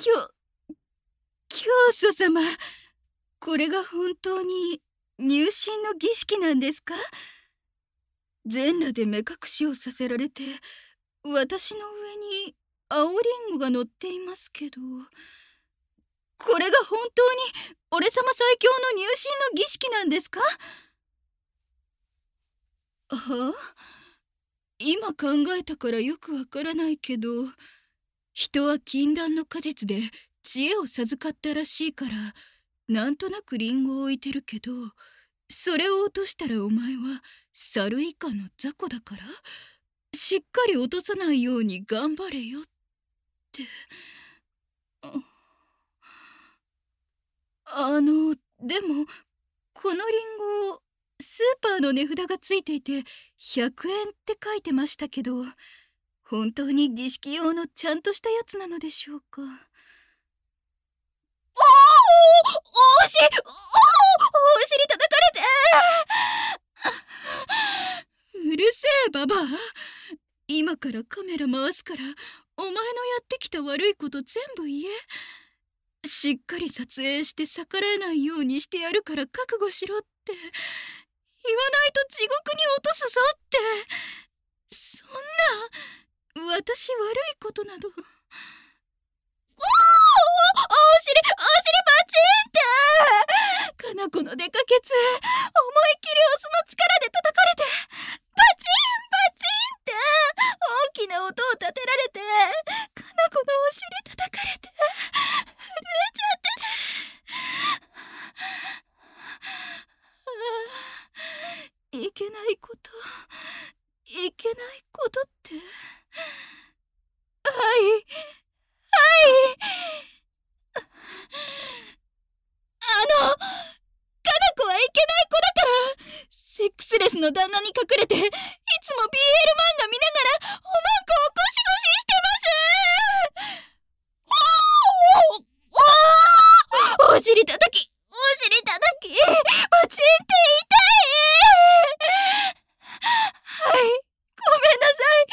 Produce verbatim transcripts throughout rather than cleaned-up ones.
きょ、教祖様、これが本当に入信の儀式なんですか？全裸で目隠しをさせられて、私の上に青リンゴが乗っていますけど、これが本当に俺様最強の入信の儀式なんですか？はあ？今考えたからよくわからないけど、人は禁断の果実で知恵を授かったらしいから、なんとなくリンゴを置いてるけど、それを落としたらお前は猿以下の雑魚だから、しっかり落とさないように頑張れよって。あ、あの、でも、このリンゴ、スーパーの値札がついていてひゃくえんって書いてましたけど、本当に儀式用のちゃんとしたやつなのでしょうか？おお、おし、おお、お尻叩かれて。うるせえババア、今からカメラ回すから、お前のやってきた悪いこと全部言え。しっかり撮影して逆らえないようにしてやるから覚悟しろって言わないと地獄に落とすぞって。そんな、私悪いことなど。おお、お尻、お尻パチンって。かな子のデカケツ、思いっきりオスの力で叩かれて、パチンパチンって大きな音を立てられて、かな子のお尻叩かれて、震えちゃってる。ああ、いけないこと、いけないことって。はい、はい。あの、かな子はいけない子だから、セックスレスの旦那に隠れて、いつも ビーエル 漫画見ながらおまんこをゴシゴシしてます。おお、お尻叩き、お尻叩き、パチンって痛い。はい、ごめんなさい、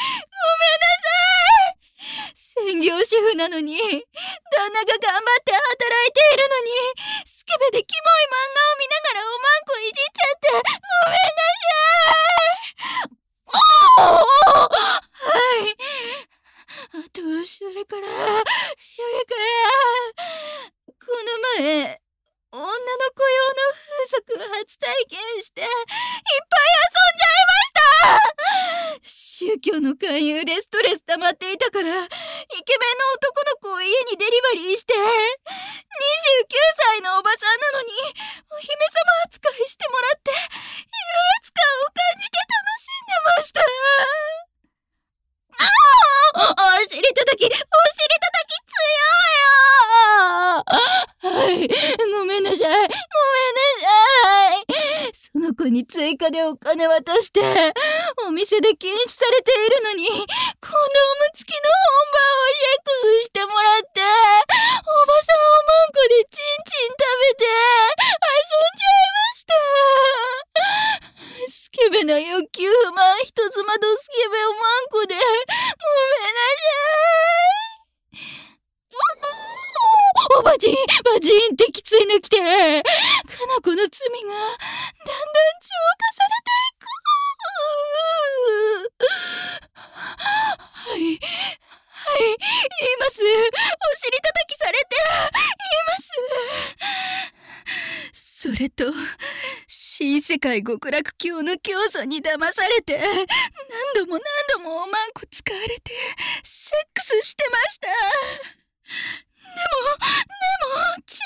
ごめんなさい。専業主婦なのに、旦那が頑張って働いているのに、スケベでキモい漫画を見ながらおまんこいじっちゃって、ごめんなさい。おお、はい。あと、それから、それから、この前、女の子用の風俗を初体験して、いっぱい遊んじゃいました。宗教の勧誘でストレス溜まっていたから、イケメンの男の子を家にデリバリーして、にじゅうきゅうさいのおばさんなのに、お姫様扱いしてもらって、優越感を感じて楽しんでました。ああ、お尻叩き、お尻叩き強いよ。はい、ごめんなさい、ごめんなさい。その子に追加でお金渡して、お店で禁止されているのに、コンドーム付きの本番をセックスしてもらって、おばさんおまんこでチンチン食べて、遊んじゃいました。スケベな欲求不満人妻とスケベおまんこで、ごめんなさい。おお、バチン、バチンってきついの来て、かな子の罪がだんだん浄化されていく。はい、はい、言います。お尻叩きされて、言います。それと、新世界極楽教の教祖に騙されて、何度も何度もおまんこ使われて、セックスしてました。でも、でも、違うんです。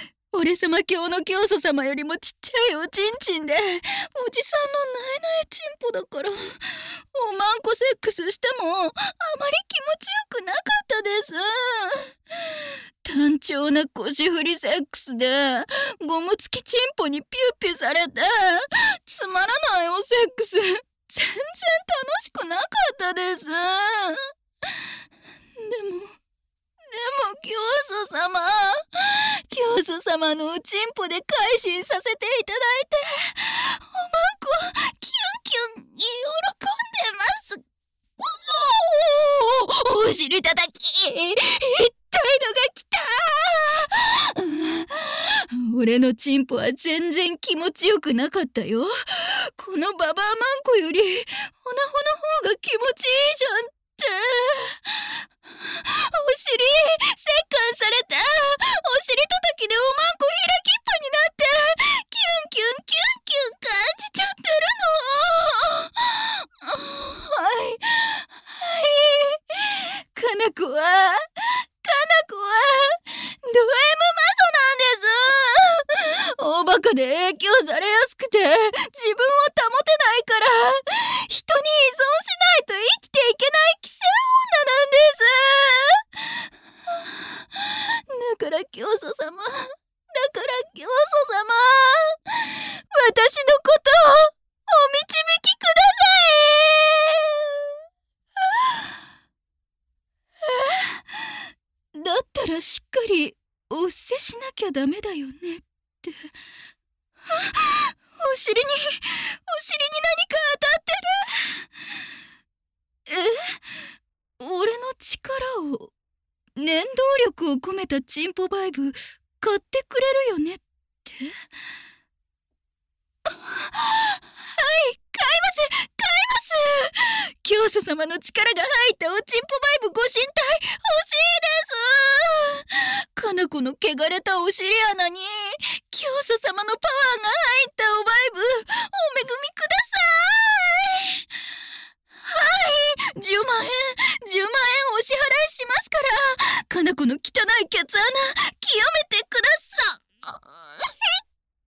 俺様教の教祖様よりもちっちゃいおちんちんで、おじさんのなえなえちんぽだから、おまんこセックスしても、あまり気持ちよくなかったです。単調な腰振りセックスで、ゴム付きチンポにピューピューされて、つまらないおセックス、全然楽しくなかったです。でも、でも教祖様、教祖様のおちんぽで改心させていただいて、おまんこキュンキュン喜んでます。おお、お尻叩き、 俺のチンポは全然気持ちよくなかったよ。このババアマンコよりオナホの方が気持ちいいじゃんって。お尻折檻された。お尻叩きでおまんこ開きっぱになってキュンキュンキュンキュン感じちゃってるの。はいはいかなこはかなこはド M マゾなんです。大バカで影響されやすくて自分を保てないから人に依存しないと生きていけない寄生女なんです。だから教祖様だから教祖様私のことをお導きください。だったらしっかりお布施しなきゃダメだよねって。お尻にお尻に何か当たってる。え、俺の力を念動力を込めたチンポバイブ買ってくれるよねって。はい、買います買います教祖様の力が入ったおちんぽバイブご神体欲しいです。かなこの汚れたお尻穴に教祖様のパワーが入ったおバイブ